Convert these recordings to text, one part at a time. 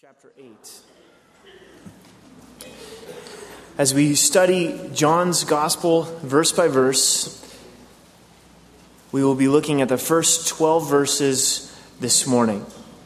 chapter 8. As we study John's Gospel verse by verse, we will be looking at the first 12 verses this morning.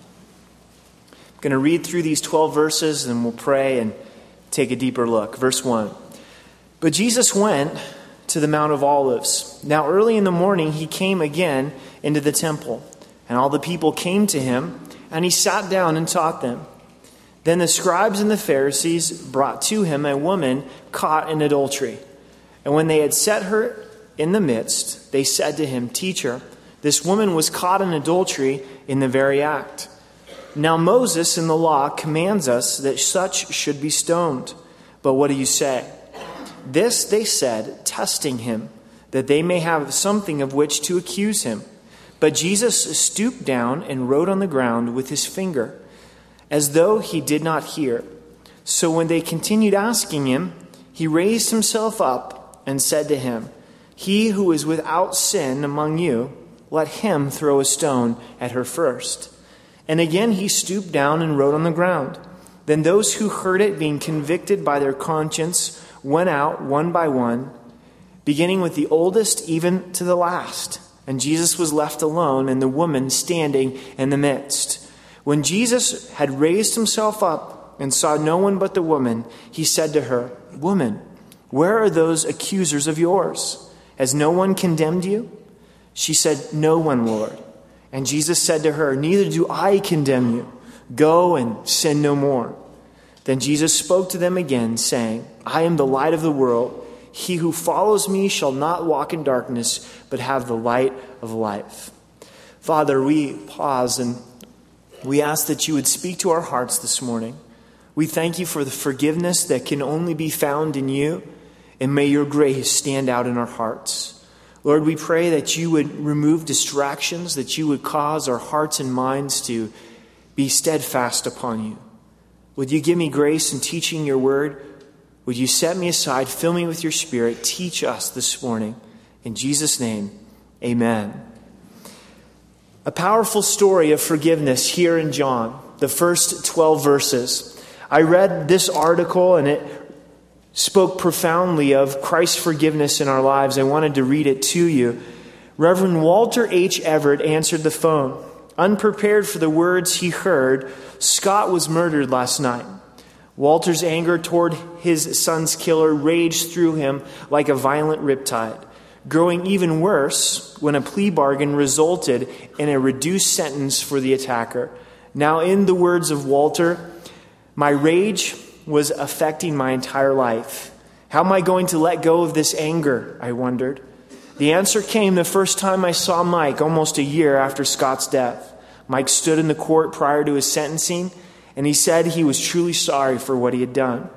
I'm going to read through these 12 verses and we'll pray and take a deeper look. Verse 1. But Jesus went to the Mount of Olives. Now early in the morning he came again into the temple, and all the people came to him, and he sat down and taught them. Then the scribes and the Pharisees brought to him a woman caught in adultery. And when they had set her in the midst, they said to him, "Teacher, this woman was caught in adultery in the very act. Now Moses in the law commands us that such should be stoned. But what do you say?" This they said, testing him, that they may have something of which to accuse him. But Jesus stooped down and wrote on the ground with his finger, as though he did not hear. So when they continued asking him, he raised himself up and said to him, "He who is without sin among you, let him throw a stone at her first." And again he stooped down and wrote on the ground. Then those who heard it, being convicted by their conscience, went out one by one, beginning with the oldest even to the last. And Jesus was left alone, and the woman standing in the midst. When Jesus had raised himself up and saw no one but the woman, he said to her, "Woman, where are those accusers of yours? Has no one condemned you?" She said, "No one, Lord." And Jesus said to her, "Neither do I condemn you. Go and sin no more." Then Jesus spoke to them again, saying, "I am the light of the world. He who follows me shall not walk in darkness, but have the light of life." Father, we pause and we ask that you would speak to our hearts this morning. We thank you for the forgiveness that can only be found in you, and may your grace stand out in our hearts. Lord, we pray that you would remove distractions, that you would cause our hearts and minds to be steadfast upon you. Would you give me grace in teaching your word? Would you set me aside, fill me with your Spirit, teach us this morning. In Jesus' name, amen. A powerful story of forgiveness here in John, the first 12 verses. I read this article and it spoke profoundly of Christ's forgiveness in our lives. I wanted to read it to you. Reverend Walter H. Everett answered the phone. Unprepared for the words he heard, Scott was murdered last night. Walter's anger toward his son's killer raged through him like a violent riptide, growing even worse when a plea bargain resulted in a reduced sentence for the attacker. Now, in the words of Walter, "My rage was affecting my entire life. How am I going to let go of this anger?" I wondered. The answer came the first time I saw Mike almost a year after Scott's death. Mike stood in the court prior to his sentencing, and he said he was truly sorry for what he had done.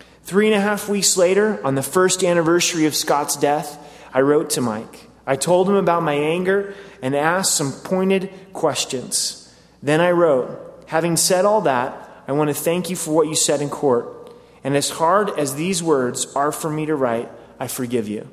3.5 weeks later, on the first anniversary of Scott's death, I wrote to Mike. I told him about my anger and asked some pointed questions. Then I wrote, "Having said all that, I want to thank you for what you said in court. And as hard as these words are for me to write, I forgive you."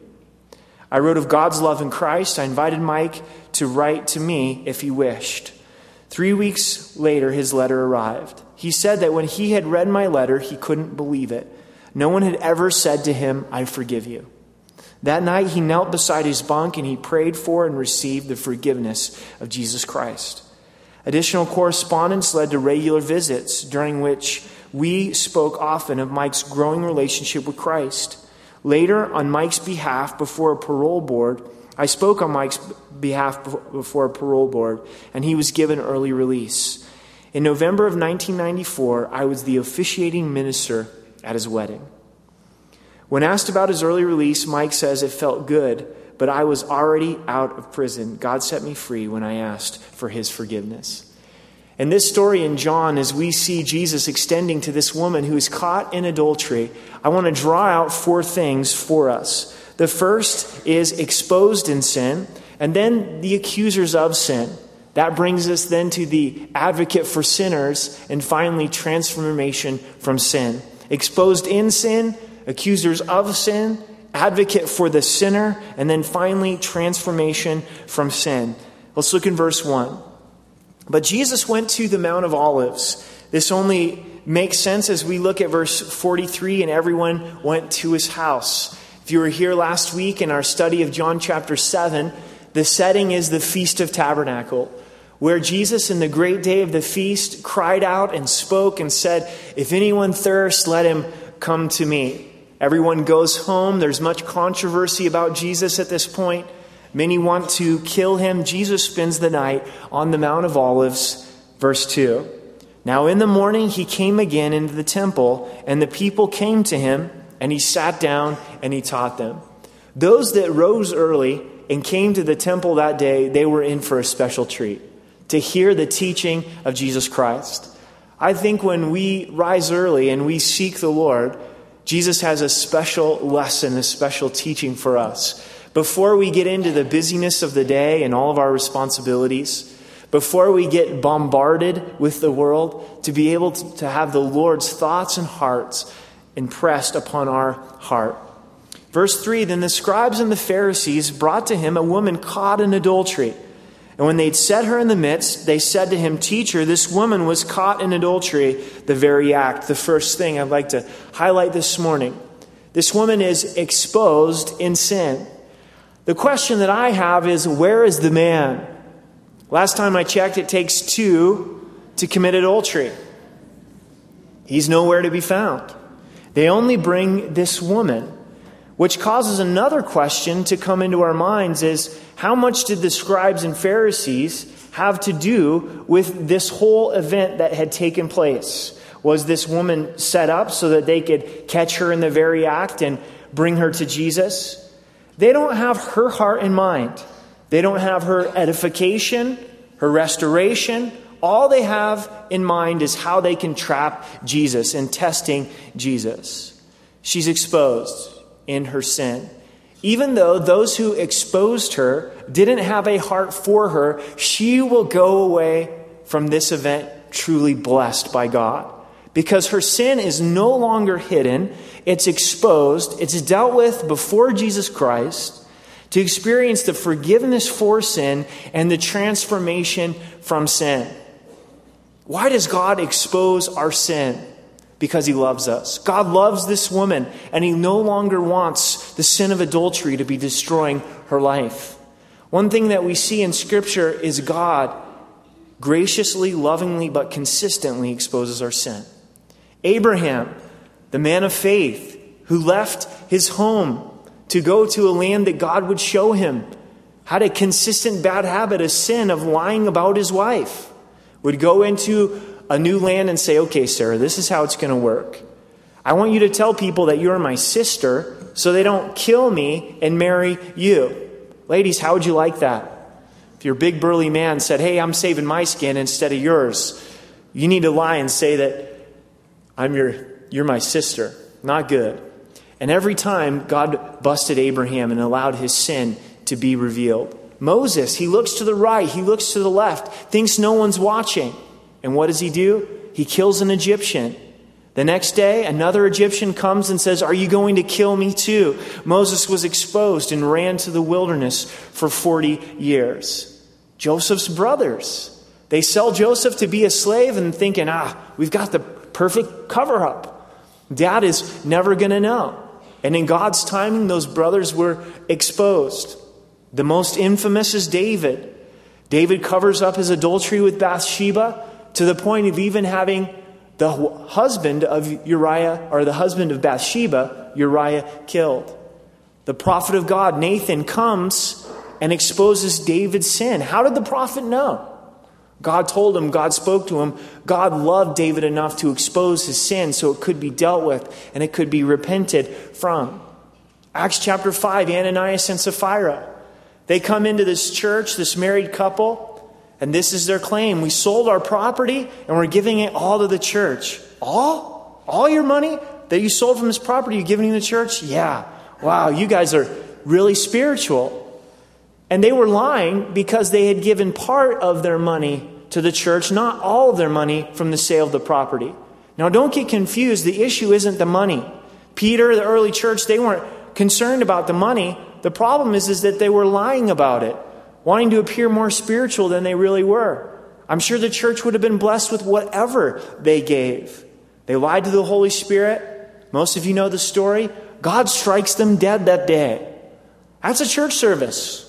I wrote of God's love in Christ. I invited Mike to write to me if he wished. 3 weeks later, his letter arrived. He said that when he had read my letter, he couldn't believe it. No one had ever said to him, "I forgive you." That night, he knelt beside his bunk and he prayed for and received the forgiveness of Jesus Christ. Additional correspondence led to regular visits, during which we spoke often of Mike's growing relationship with Christ. Later, on Mike's behalf before a parole board, I spoke on Mike's behalf before a parole board, and he was given early release. In November of 1994, I was the officiating minister at his wedding. When asked about his early release, Mike says it felt good, but I was already out of prison. God set me free when I asked for his forgiveness. In this story in John, as we see Jesus extending to this woman who is caught in adultery, I want to draw out 4 things for us. The first is exposed in sin, and then the accusers of sin. That brings us then to the advocate for sinners, and finally transformation from sin. Exposed in sin, accusers of sin, advocate for the sinner, and then finally transformation from sin. Let's look in verse 1. But Jesus went to the Mount of Olives. This only makes sense as we look at verse 43, and everyone went to his house. If you were here last week in our study of John chapter 7, the setting is the Feast of Tabernacle, where Jesus in the great day of the feast cried out and spoke and said, "If anyone thirsts, let him come to me." Everyone goes home. There's much controversy about Jesus at this point. Many want to kill him. Jesus spends the night on the Mount of Olives. Verse 2. Now in the morning he came again into the temple, and the people came to him, and he sat down and he taught them. Those that rose early and came to the temple that day, they were in for a special treat, to hear the teaching of Jesus Christ. I think when we rise early and we seek the Lord, Jesus has a special lesson, a special teaching for us. Before we get into the busyness of the day and all of our responsibilities, before we get bombarded with the world, to be able to have the Lord's thoughts and hearts impressed upon our heart. Verse 3, then the scribes and the Pharisees brought to him a woman caught in adultery. And when they'd set her in the midst, they said to him, "Teacher, this woman was caught in adultery, the very act." The first thing I'd like to highlight this morning. This woman is exposed in sin. The question that I have is, where is the man? Last time I checked, it takes two to commit adultery. He's nowhere to be found. They only bring this woman, which causes another question to come into our minds is, how much did the scribes and Pharisees have to do with this whole event that had taken place? Was this woman set up so that they could catch her in the very act and bring her to Jesus? They don't have her heart in mind. They don't have her edification, her restoration. All they have in mind is how they can trap Jesus and testing Jesus. She's exposed in her sin. Even though those who exposed her didn't have a heart for her, she will go away from this event truly blessed by God. Because her sin is no longer hidden, it's exposed, it's dealt with before Jesus Christ to experience the forgiveness for sin and the transformation from sin. Why does God expose our sin? Because he loves us. God loves this woman, and he no longer wants the sin of adultery to be destroying her life. One thing that we see in Scripture is God graciously, lovingly, but consistently exposes our sin. Abraham, the man of faith, who left his home to go to a land that God would show him, had a consistent bad habit, a sin of lying about his wife, would go into a new land and say, "Okay, Sarah, this is how it's going to work. I want you to tell people that you're my sister so they don't kill me and marry you." Ladies, how would you like that? If your big burly man said, "Hey, I'm saving my skin instead of yours," you need to lie and say that you're my sister. Not good. And every time God busted Abraham and allowed his sin to be revealed. Moses, he looks to the right, he looks to the left, thinks no one's watching. And what does he do? He kills an Egyptian. The next day, another Egyptian comes and says, "Are you going to kill me too?" Moses was exposed and ran to the wilderness for 40 years. Joseph's brothers, they sell Joseph to be a slave and thinking, we've got the perfect cover-up. Dad is never going to know. And in God's timing, those brothers were exposed. The most infamous is David. David covers up his adultery with Bathsheba to the point of even having the husband of Uriah, or the husband of Bathsheba, Uriah, killed. The prophet of God, Nathan, comes and exposes David's sin. How did the prophet know? God told him, God spoke to him. God loved David enough to expose his sin so it could be dealt with and it could be repented from. Acts chapter 5, Ananias and Sapphira. They come into this church, this married couple, and this is their claim. We sold our property and we're giving it all to the church. All? All your money that you sold from this property you're giving to the church? Yeah. Wow, you guys are really spiritual. And they were lying because they had given part of their money to the church, not all of their money from the sale of the property. Now don't get confused. The issue isn't the money. Peter, the early church, they weren't concerned about the money. The problem is that they were lying about it, wanting to appear more spiritual than they really were. I'm sure the church would have been blessed with whatever they gave. They lied to the Holy Spirit. Most of you know the story. God strikes them dead that day. That's a church service.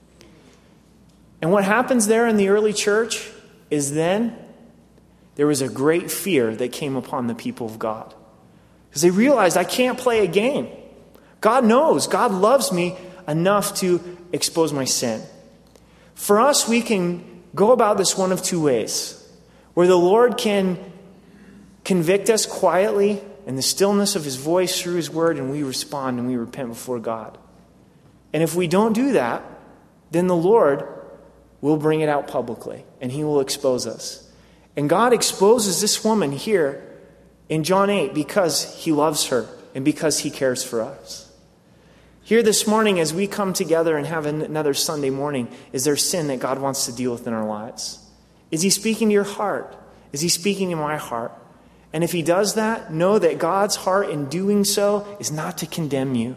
And what happens there in the early church is then there was a great fear that came upon the people of God. Because they realized, I can't play a game. God knows. God loves me enough to expose my sin. For us, we can go about this one of two ways. Where the Lord can convict us quietly in the stillness of his voice through his word, and we respond and we repent before God. And if we don't do that, then the Lord will bring it out publicly, and he will expose us. And God exposes this woman here in John 8 because he loves her and because he cares for us. Here this morning, as we come together and have another Sunday morning, is there sin that God wants to deal with in our lives? Is he speaking to your heart? Is he speaking to my heart? And if he does that, know that God's heart in doing so is not to condemn you,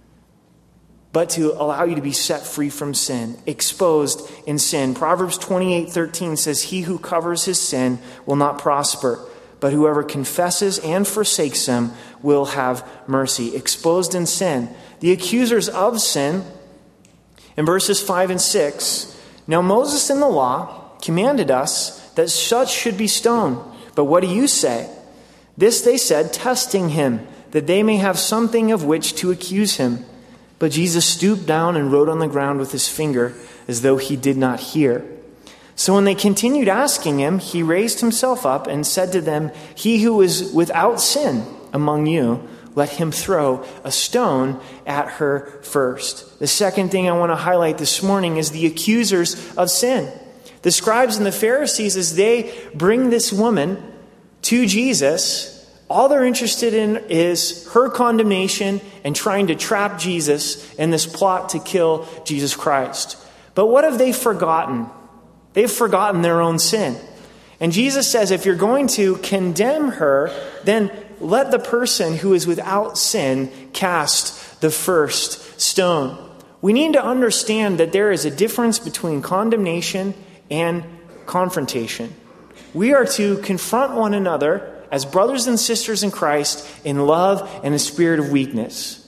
but to allow you to be set free from sin, exposed in sin. Proverbs 28:13 says, he who covers his sin will not prosper, but whoever confesses and forsakes them will have mercy. Exposed in sin. The accusers of sin, in verses 5 and 6, now Moses in the law commanded us that such should be stoned. But what do you say? This they said, testing him, that they may have something of which to accuse him. But Jesus stooped down and wrote on the ground with his finger, as though he did not hear. So when they continued asking him, he raised himself up and said to them, he who is without sin among you, let him throw a stone at her first. The second thing I want to highlight this morning is the accusers of sin. The scribes and the Pharisees, as they bring this woman to Jesus, all they're interested in is her condemnation and trying to trap Jesus in this plot to kill Jesus Christ. But what have they forgotten? They've forgotten their own sin. And Jesus says, if you're going to condemn her, then let the person who is without sin cast the first stone. We need to understand that there is a difference between condemnation and confrontation. We are to confront one another as brothers and sisters in Christ in love and a spirit of weakness.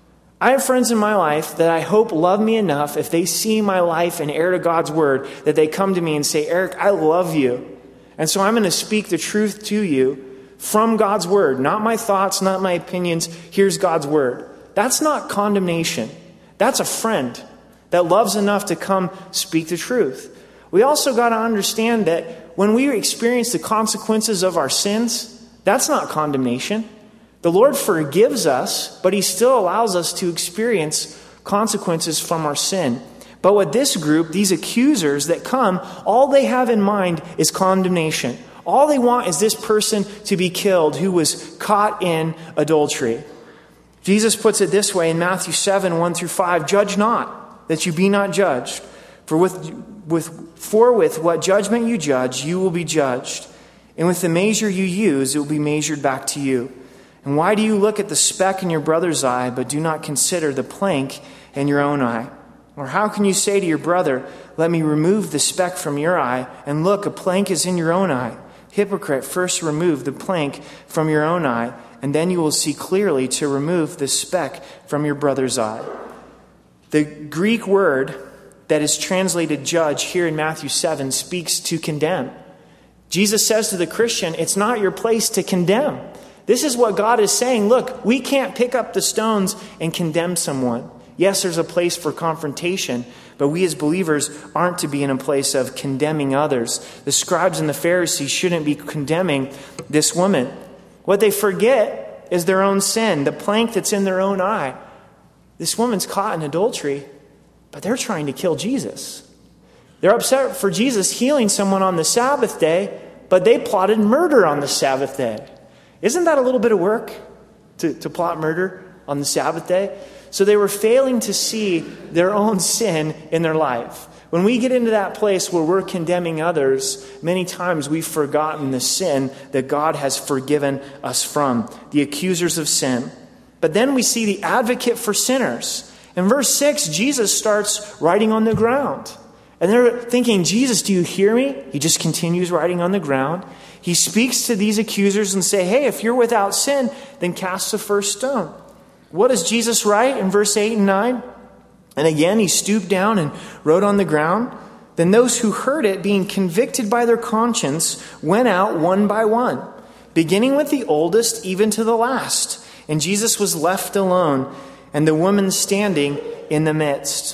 I have friends in my life that I hope love me enough if they see my life and heir to God's word that they come to me and say, Eric, I love you. And so I'm going to speak the truth to you from God's word. Not my thoughts, not my opinions. Here's God's word. That's not condemnation. That's a friend that loves enough to come speak the truth. We also got to understand that when we experience the consequences of our sins, that's not condemnation. The Lord forgives us, but he still allows us to experience consequences from our sin. But with this group, these accusers that come, all they have in mind is condemnation. All they want is this person to be killed who was caught in adultery. Jesus puts it this way in Matthew 7, 1-5, judge not, that you be not judged. For with what judgment you judge, you will be judged. And with the measure you use, it will be measured back to you. And why do you look at the speck in your brother's eye, but do not consider the plank in your own eye? Or how can you say to your brother, let me remove the speck from your eye, and look, a plank is in your own eye? Hypocrite, first remove the plank from your own eye, and then you will see clearly to remove the speck from your brother's eye. The Greek word that is translated judge here in Matthew 7 speaks to condemn. Jesus says to the Christian, it's not your place to condemn. This is what God is saying. Look, we can't pick up the stones and condemn someone. Yes, there's a place for confrontation, but we as believers aren't to be in a place of condemning others. The scribes and the Pharisees shouldn't be condemning this woman. What they forget is their own sin, the plank that's in their own eye. This woman's caught in adultery, but they're trying to kill Jesus. They're upset for Jesus healing someone on the Sabbath day, but they plotted murder on the Sabbath day. Isn't that a little bit of work to plot murder on the Sabbath day? So they were failing to see their own sin in their life. When we get into that place where we're condemning others, many times we've forgotten the sin that God has forgiven us from, the accusers of sin. But then we see the advocate for sinners. In verse 6, Jesus starts writing on the ground. And they're thinking, Jesus, do you hear me? He just continues writing on the ground. He speaks to these accusers and say, hey, if you're without sin, then cast the first stone. What does Jesus write in verse 8 and 9? And again, he stooped down and wrote on the ground. Then those who heard it, being convicted by their conscience, went out one by one, beginning with the oldest even to the last. And Jesus was left alone, and the woman standing in the midst.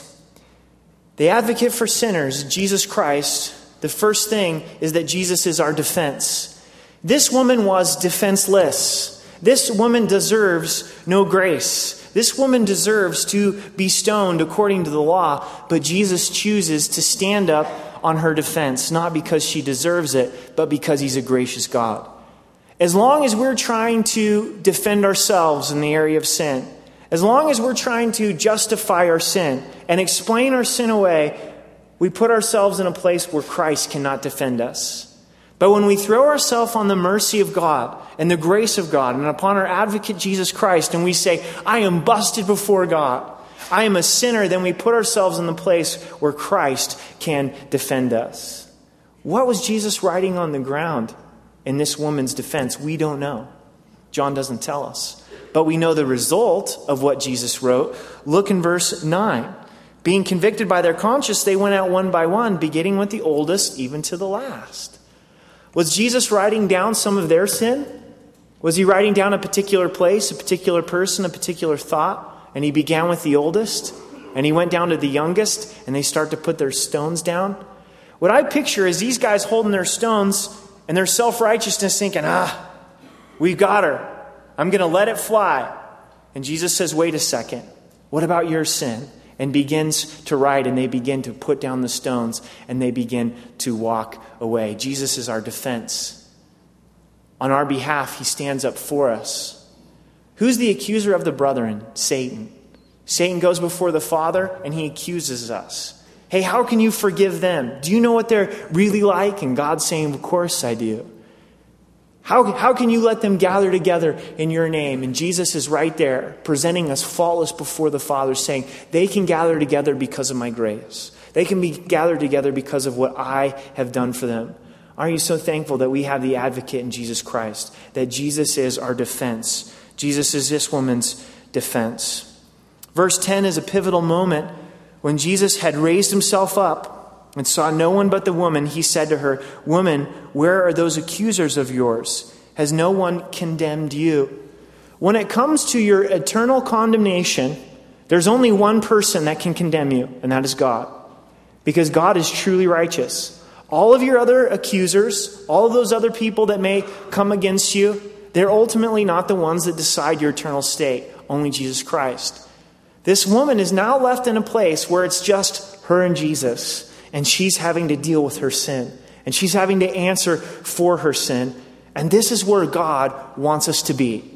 The advocate for sinners, Jesus Christ, the first thing is that Jesus is our defense. This woman was defenseless. This woman deserves no grace. This woman deserves to be stoned according to the law, but Jesus chooses to stand up on her defense, not because she deserves it, but because he's a gracious God. As long as we're trying to defend ourselves in the area of sin, as long as we're trying to justify our sin and explain our sin away, we put ourselves in a place where Christ cannot defend us. But when we throw ourselves on the mercy of God and the grace of God and upon our advocate Jesus Christ, and we say, I am busted before God, I am a sinner, then we put ourselves in the place where Christ can defend us. What was Jesus writing on the ground in this woman's defense? We don't know. John doesn't tell us. But we know the result of what Jesus wrote. Look in verse 9. Being convicted by their conscience, they went out one by one, beginning with the oldest, even to the last. Was Jesus writing down some of their sin? Was he writing down a particular place, a particular person, a particular thought? And he began with the oldest, and he went down to the youngest, and they start to put their stones down? What I picture is these guys holding their stones and their self-righteousness thinking, we've got her. I'm going to let it fly. And Jesus says, wait a second. What about your sin? And begins to write, and they begin to put down the stones, and they begin to walk away. Jesus is our defense. On our behalf, he stands up for us. Who's the accuser of the brethren? Satan. Satan goes before the Father, and he accuses us. Hey, how can you forgive them? Do you know what they're really like? And God's saying, of course I do. How can you let them gather together in your name? And Jesus is right there, presenting us faultless before the Father, saying, they can gather together because of my grace. They can be gathered together because of what I have done for them. Aren't you so thankful that we have the advocate in Jesus Christ? That Jesus is our defense. Jesus is this woman's defense. Verse 10 is a pivotal moment. When Jesus had raised himself up and saw no one but the woman, he said to her, Woman, where are those accusers of yours? Has no one condemned you? When it comes to your eternal condemnation, there's only one person that can condemn you, and that is God. Because God is truly righteous. All of your other accusers, all of those other people that may come against you, they're ultimately not the ones that decide your eternal state. Only Jesus Christ. This woman is now left in a place where it's just her and Jesus. And she's having to deal with her sin. And she's having to answer for her sin. And this is where God wants us to be.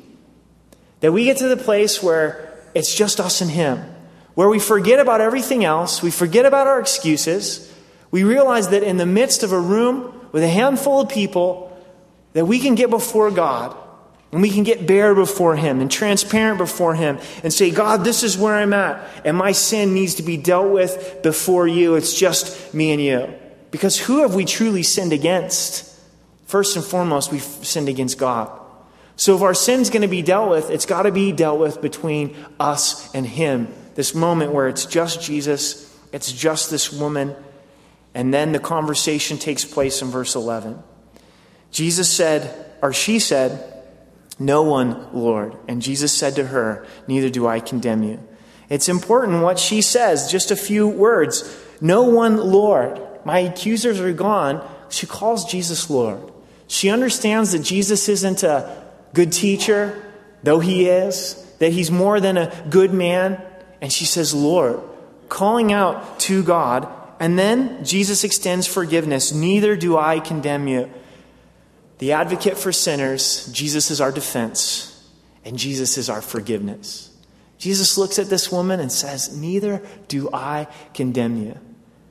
That we get to the place where it's just us and him. Where we forget about everything else. We forget about our excuses. We realize that in the midst of a room with a handful of people, that we can get before God. And we can get bare before him and transparent before him and say, God, this is where I'm at. And my sin needs to be dealt with before you. It's just me and you. Because who have we truly sinned against? First and foremost, we've sinned against God. So if our sin's going to be dealt with, it's got to be dealt with between us and him. This moment where it's just Jesus, it's just this woman. And then the conversation takes place in verse 11. Jesus said, or she said, No one, Lord. And Jesus said to her, Neither do I condemn you. It's important what she says, just a few words. No one, Lord. My accusers are gone. She calls Jesus Lord. She understands that Jesus isn't a good teacher, though he is, that he's more than a good man. And she says, Lord, calling out to God. And then Jesus extends forgiveness. Neither do I condemn you. The advocate for sinners, Jesus is our defense, and Jesus is our forgiveness. Jesus looks at this woman and says, Neither do I condemn you.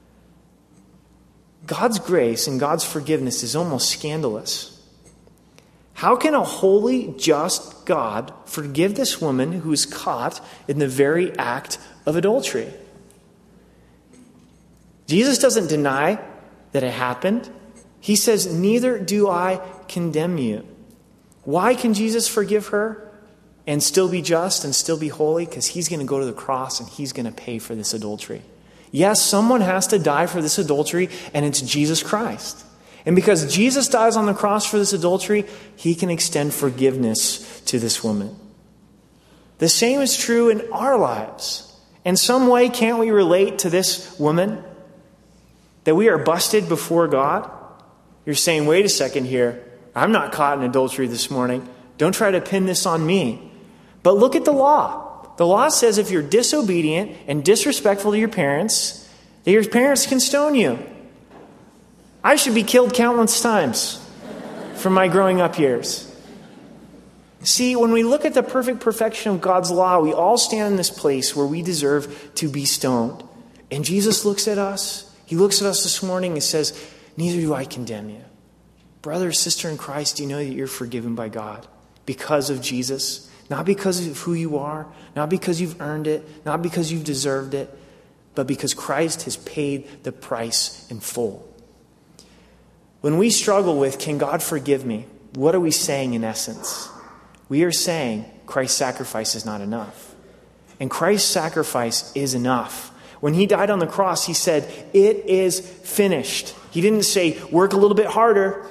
God's grace and God's forgiveness is almost scandalous. How can a holy, just God forgive this woman who is caught in the very act of adultery? Jesus doesn't deny that it happened. He says, neither do I condemn you. Why can Jesus forgive her and still be just and still be holy? Because he's going to go to the cross and he's going to pay for this adultery. Yes, someone has to die for this adultery, and it's Jesus Christ. And because Jesus dies on the cross for this adultery, he can extend forgiveness to this woman. The same is true in our lives. In some way, can't we relate to this woman? That we are busted before God? You're saying, wait a second here. I'm not caught in adultery this morning. Don't try to pin this on me. But look at the law. The law says if you're disobedient and disrespectful to your parents, that your parents can stone you. I should be killed countless times from my growing up years. See, when we look at the perfect perfection of God's law, we all stand in this place where we deserve to be stoned. And Jesus looks at us. He looks at us this morning and says, neither do I condemn you. Brother or sister in Christ, do you know that you're forgiven by God because of Jesus? Not because of who you are, not because you've earned it, not because you've deserved it, but because Christ has paid the price in full. When we struggle with, can God forgive me? What are we saying in essence? We are saying Christ's sacrifice is not enough. And Christ's sacrifice is enough. When he died on the cross, he said, it is finished. He didn't say, work a little bit harder.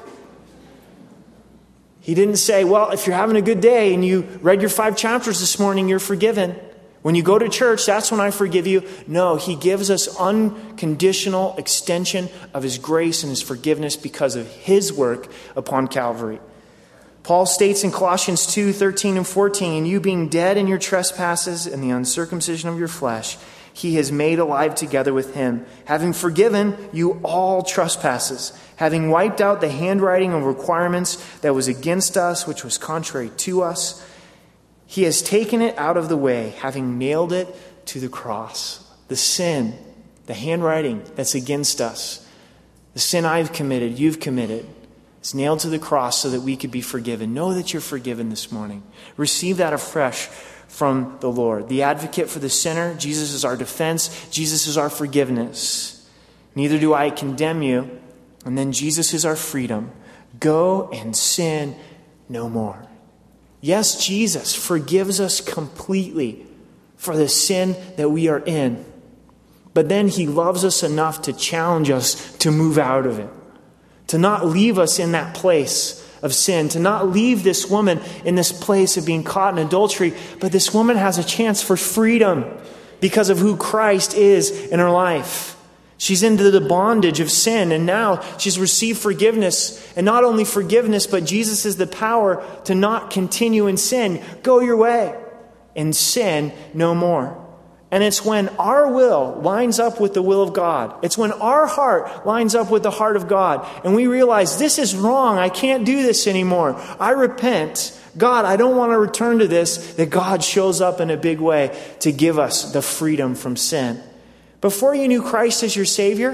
He didn't say, well, if you're having a good day and you read your 5 chapters this morning, you're forgiven. When you go to church, that's when I forgive you. No, he gives us unconditional extension of his grace and his forgiveness because of his work upon Calvary. Paul states in Colossians 2:13 and 14, and you being dead in your trespasses and the uncircumcision of your flesh, he has made alive together with him, having forgiven you all trespasses, having wiped out the handwriting of requirements that was against us, which was contrary to us. He has taken it out of the way, having nailed it to the cross. The sin, the handwriting that's against us, the sin I've committed, you've committed, is nailed to the cross so that we could be forgiven. Know that you're forgiven this morning. Receive that afresh from the Lord. The advocate for the sinner, Jesus is our defense. Jesus is our forgiveness. Neither do I condemn you. And then Jesus is our freedom. Go and sin no more. Yes, Jesus forgives us completely for the sin that we are in. But then he loves us enough to challenge us to move out of it. To not leave us in that place of sin. To not leave this woman in this place of being caught in adultery. But this woman has a chance for freedom because of who Christ is in her life. She's into the bondage of sin, and now she's received forgiveness. And not only forgiveness, but Jesus is the power to not continue in sin. Go your way and sin no more. And it's when our will lines up with the will of God. It's when our heart lines up with the heart of God. And we realize this is wrong. I can't do this anymore. I repent. God, I don't want to return to this. That God shows up in a big way to give us the freedom from sin. Before you knew Christ as your Savior,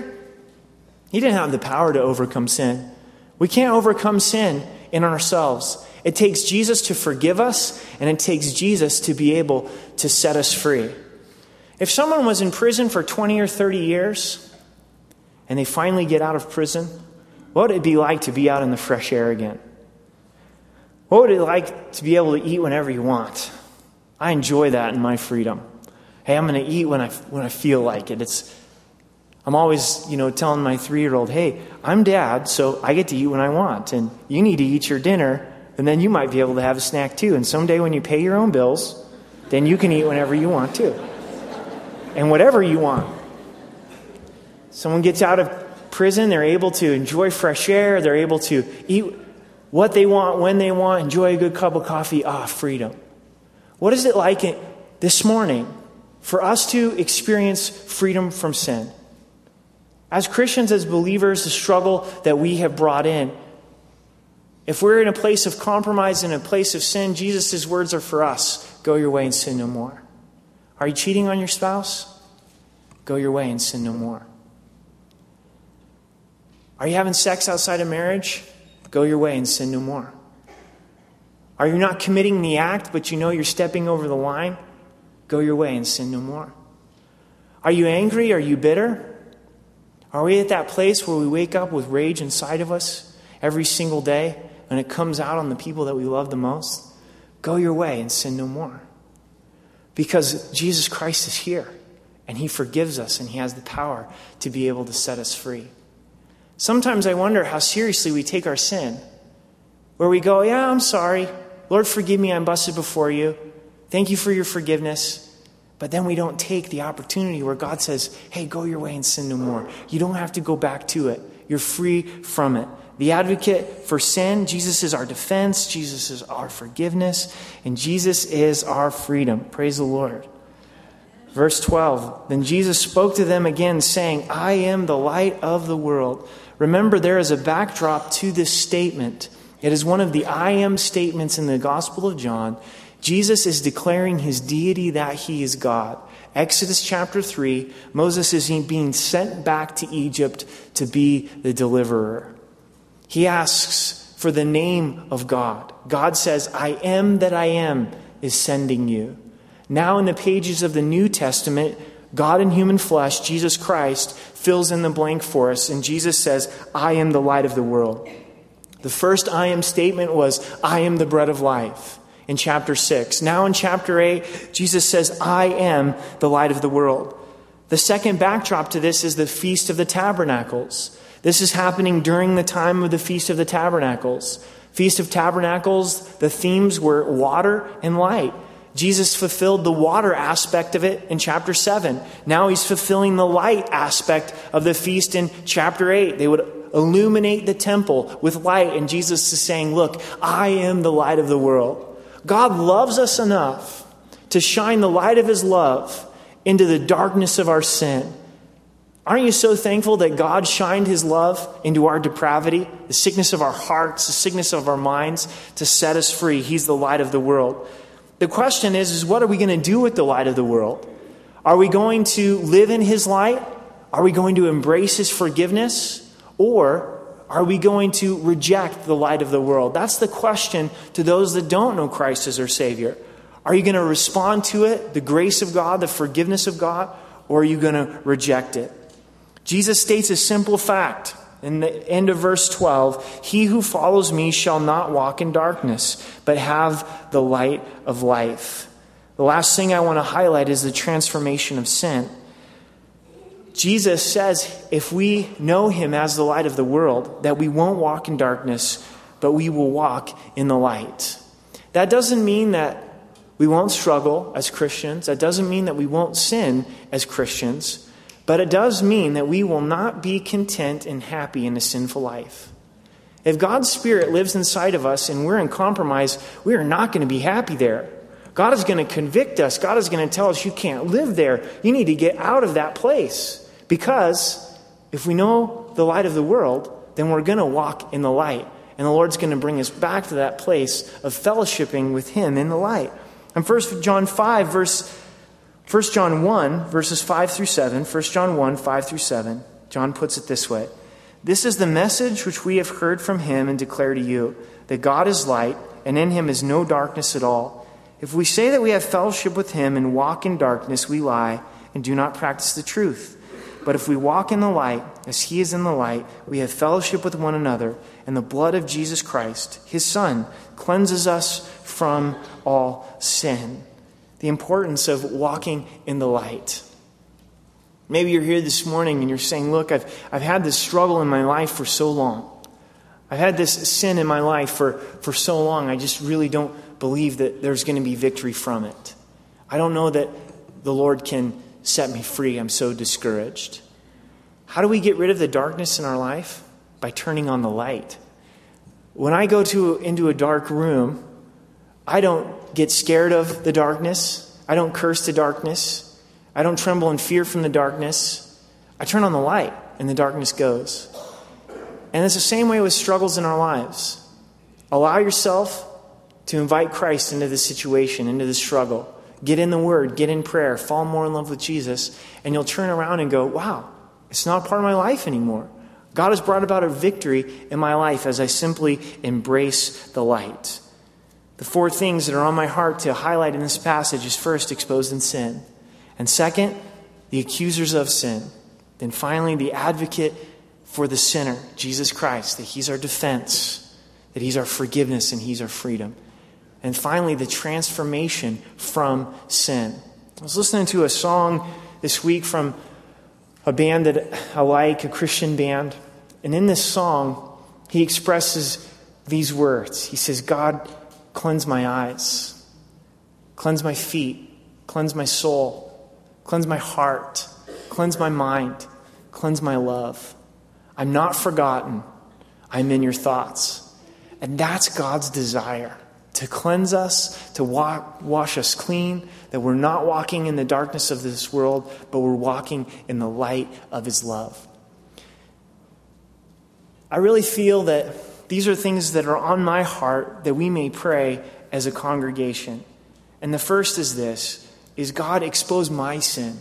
He didn't have the power to overcome sin. We can't overcome sin in ourselves. It takes Jesus to forgive us, and it takes Jesus to be able to set us free. If someone was in prison for 20 or 30 years, and they finally get out of prison, what would it be like to be out in the fresh air again? What would it like to be able to eat whenever you want? I enjoy that in my freedom. Hey, I'm going to eat when I feel like it. I'm always, telling my 3-year-old, hey, I'm dad, so I get to eat when I want. And you need to eat your dinner, and then you might be able to have a snack too. And someday when you pay your own bills, then you can eat whenever you want too. And whatever you want. Someone gets out of prison, they're able to enjoy fresh air, they're able to eat what they want, when they want, enjoy a good cup of coffee. Freedom. What is it like this morning for us to experience freedom from sin? As Christians, as believers, the struggle that we have brought in. If we're in a place of compromise, in a place of sin, Jesus' words are for us. Go your way and sin no more. Are you cheating on your spouse? Go your way and sin no more. Are you having sex outside of marriage? Go your way and sin no more. Are you not committing the act, but you know you're stepping over the line? Go your way and sin no more. Are you angry? Are you bitter? Are we at that place where we wake up with rage inside of us every single day and it comes out on the people that we love the most? Go your way and sin no more. Because Jesus Christ is here and he forgives us and he has the power to be able to set us free. Sometimes I wonder how seriously we take our sin. Where we go, yeah, I'm sorry. Lord, forgive me, I'm busted before you. Thank you for your forgiveness. But then we don't take the opportunity where God says, hey, go your way and sin no more. You don't have to go back to it. You're free from it. The advocate for sin, Jesus is our defense. Jesus is our forgiveness. And Jesus is our freedom. Praise the Lord. Verse 12, then Jesus spoke to them again, saying, I am the light of the world. Remember, there is a backdrop to this statement. It is one of the I am statements in the Gospel of John. Jesus is declaring his deity, that he is God. Exodus chapter 3, Moses is being sent back to Egypt to be the deliverer. He asks for the name of God. God says, I am that I am is sending you. Now in the pages of the New Testament, God in human flesh, Jesus Christ, fills in the blank for us. And Jesus says, I am the light of the world. The first I am statement was, I am the bread of life in chapter 6. Now in chapter 8, Jesus says, I am the light of the world. The second backdrop to this is the Feast of the Tabernacles. This is happening during the time of the Feast of the Tabernacles. Feast of Tabernacles, the themes were water and light. Jesus fulfilled the water aspect of it in chapter 7. Now he's fulfilling the light aspect of the feast in chapter 8. They would illuminate the temple with light. And Jesus is saying, look, I am the light of the world. God loves us enough to shine the light of his love into the darkness of our sin. Aren't you so thankful that God shined his love into our depravity, the sickness of our hearts, the sickness of our minds, to set us free? He's the light of the world. The question is what are we going to do with the light of the world? Are we going to live in his light? Are we going to embrace his forgiveness? Or are we going to reject the light of the world? That's the question to those that don't know Christ as their Savior. Are you going to respond to it, the grace of God, the forgiveness of God, or are you going to reject it? Jesus states a simple fact. In the end of verse 12, he who follows me shall not walk in darkness, but have the light of life. The last thing I want to highlight is the transformation of sin. Jesus says if we know him as the light of the world, that we won't walk in darkness, but we will walk in the light. That doesn't mean that we won't struggle as Christians. That doesn't mean that we won't sin as Christians. But it does mean that we will not be content and happy in a sinful life. If God's Spirit lives inside of us and we're in compromise, we are not going to be happy there. God is going to convict us. God is going to tell us you can't live there. You need to get out of that place. Because if we know the light of the world, then we're going to walk in the light. And the Lord's going to bring us back to that place of fellowshipping with him in the light. And 1 John 1, verses 5 through 7, 1 John 1, 5 through 7, John puts it this way. This is the message which we have heard from him and declare to you, that God is light, and in him is no darkness at all. If we say that we have fellowship with him and walk in darkness, we lie and do not practice the truth. But if we walk in the light, as he is in the light, we have fellowship with one another, and the blood of Jesus Christ, his Son, cleanses us from all sin. The importance of walking in the light. Maybe you're here this morning and you're saying, look, I've had this struggle in my life for so long. I've had this sin in my life for so long. I just really don't believe that there's going to be victory from it. I don't know that the Lord can set me free. I'm so discouraged. How do we get rid of the darkness in our life? By turning on the light. When I go into a dark room, I don't get scared of the darkness. I don't curse the darkness. I don't tremble in fear from the darkness. I turn on the light and the darkness goes. And it's the same way with struggles in our lives. Allow yourself to invite Christ into the situation, into the struggle. Get in the Word, get in prayer, fall more in love with Jesus, and you'll turn around and go, wow, it's not part of my life anymore. God has brought about a victory in my life as I simply embrace the light. The four things that are on my heart to highlight in this passage is first, exposed in sin. And second, the accusers of sin. Then finally, the advocate for the sinner, Jesus Christ, that he's our defense, that he's our forgiveness and he's our freedom. And finally, the transformation from sin. I was listening to a song this week from a band that I like, a Christian band. And in this song, he expresses these words. He says, God, cleanse my eyes, cleanse my feet, cleanse my soul, cleanse my heart, cleanse my mind, cleanse my love. I'm not forgotten. I'm in your thoughts. And that's God's desire, to cleanse us, to wash us clean, that we're not walking in the darkness of this world, but we're walking in the light of his love. I really feel that these are things that are on my heart that we may pray as a congregation. And the first is this, is God, expose my sin.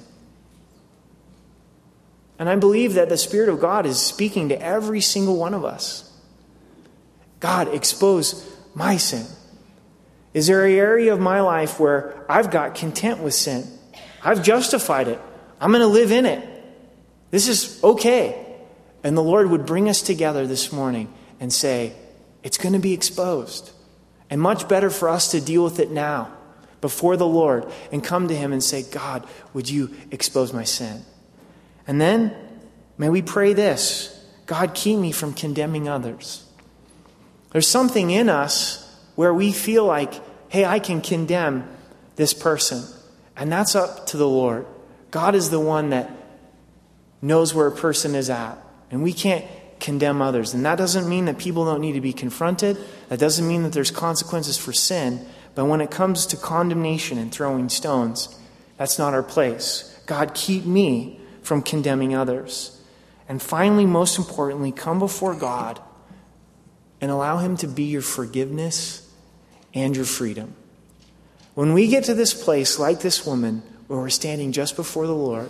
And I believe that the Spirit of God is speaking to every single one of us. God, expose my sin. Is there an area of my life where I've got content with sin? I've justified it. I'm going to live in it. This is okay. And the Lord would bring us together this morning and say, it's going to be exposed. And much better for us to deal with it now before the Lord and come to him and say, God, would you expose my sin? And then, may we pray this, God, keep me from condemning others. There's something in us where we feel like, hey, I can condemn this person. And that's up to the Lord. God is the one that knows where a person is at. And we can't condemn others. And that doesn't mean that people don't need to be confronted. That doesn't mean that there's consequences for sin. But when it comes to condemnation and throwing stones, that's not our place. God, keep me from condemning others. And finally, most importantly, come before God and allow him to be your forgiveness and your freedom. When we get to this place like this woman, where we're standing just before the Lord,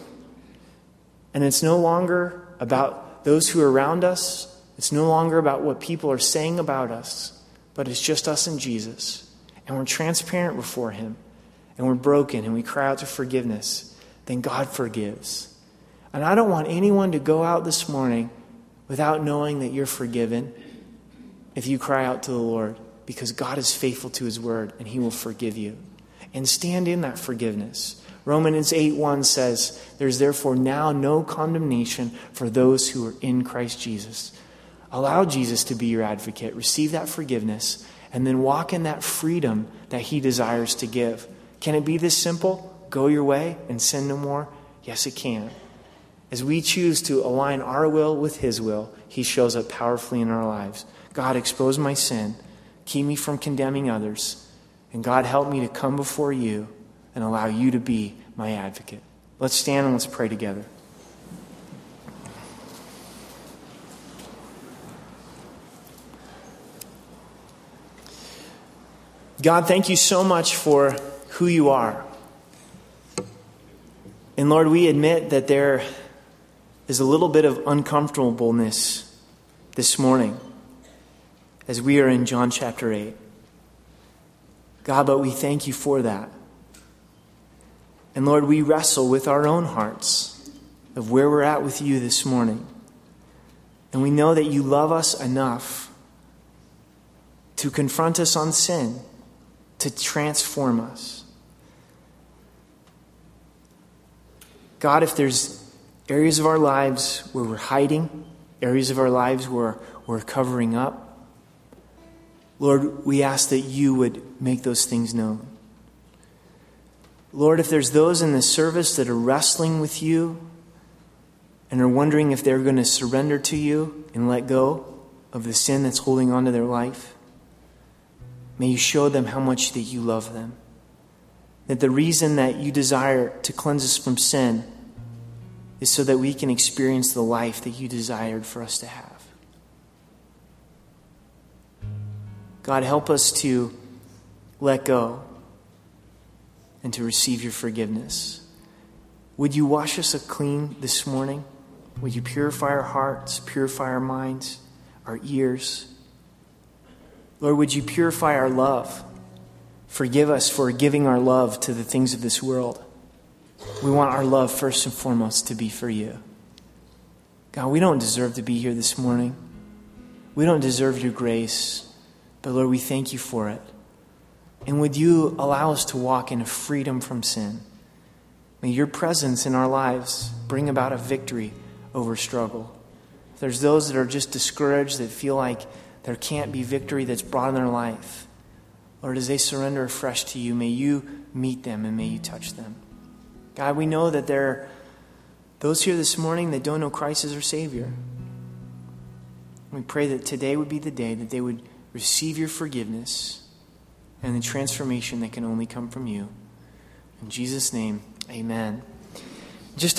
and it's no longer about those who are around us, it's no longer about what people are saying about us, but it's just us and Jesus, and we're transparent before him, and we're broken, and we cry out to forgiveness, then God forgives. And I don't want anyone to go out this morning without knowing that you're forgiven if you cry out to the Lord, because God is faithful to his word and he will forgive you. And stand in that forgiveness. Romans 8:1 says, there's therefore now no condemnation for those who are in Christ Jesus. Allow Jesus to be your advocate. Receive that forgiveness and then walk in that freedom that he desires to give. Can it be this simple? Go your way and sin no more? Yes, it can. As we choose to align our will with his will, he shows up powerfully in our lives. God, expose my sin. Keep me from condemning others. And God, help me to come before you and allow you to be my advocate. Let's stand and let's pray together. God, thank you so much for who you are. And Lord, we admit that there is a little bit of uncomfortableness this morning as we are in John chapter 8. God, but we thank you for that. And Lord, we wrestle with our own hearts of where we're at with you this morning. And we know that you love us enough to confront us on sin, to transform us. God, if there's areas of our lives where we're hiding, areas of our lives where we're covering up, Lord, we ask that you would make those things known. Lord, if there's those in this service that are wrestling with you and are wondering if they're going to surrender to you and let go of the sin that's holding on to their life, may you show them how much that you love them. That the reason that you desire to cleanse us from sin is so that we can experience the life that you desired for us to have. God, help us to let go and to receive your forgiveness. Would you wash us clean this morning? Would you purify our hearts, purify our minds, our ears? Lord, would you purify our love? Forgive us for giving our love to the things of this world. We want our love first and foremost to be for you. God, we don't deserve to be here this morning. We don't deserve your grace. But Lord, we thank you for it. And would you allow us to walk in freedom from sin? May your presence in our lives bring about a victory over struggle. If there's those that are just discouraged, that feel like there can't be victory that's brought in their life, Lord, as they surrender afresh to you, may you meet them and may you touch them. God, we know that there are those here this morning that don't know Christ as their Savior. We pray that today would be the day that they would receive your forgiveness and the transformation that can only come from you. In Jesus' name, amen.